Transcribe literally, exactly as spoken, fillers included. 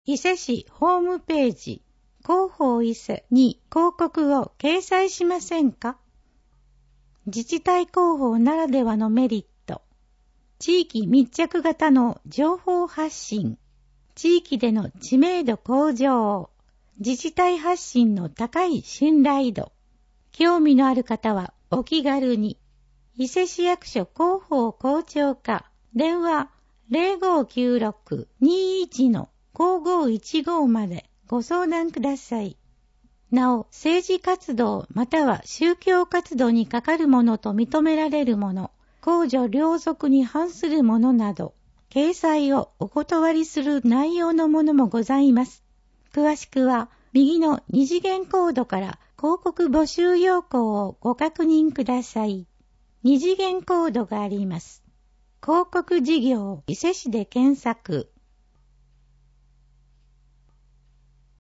伊勢市ホームページ、広報伊勢に広告を掲載しませんか？自治体広報ならではのメリット。地域密着型の情報発信。地域での知名度向上。自治体発信の高い信頼度。興味のある方はお気軽に。伊勢市役所広報広聴課。電話 ゼロごきゅうろく にいち のごごいちご までご相談ください。なお、政治活動または宗教活動にかかるものと認められるもの、公序良俗に反するものなど、掲載をお断りする内容のものもございます。詳しくは、右の二次元コードから広告募集要項をご確認ください。二次元コードがあります。広告事業伊勢市で検索。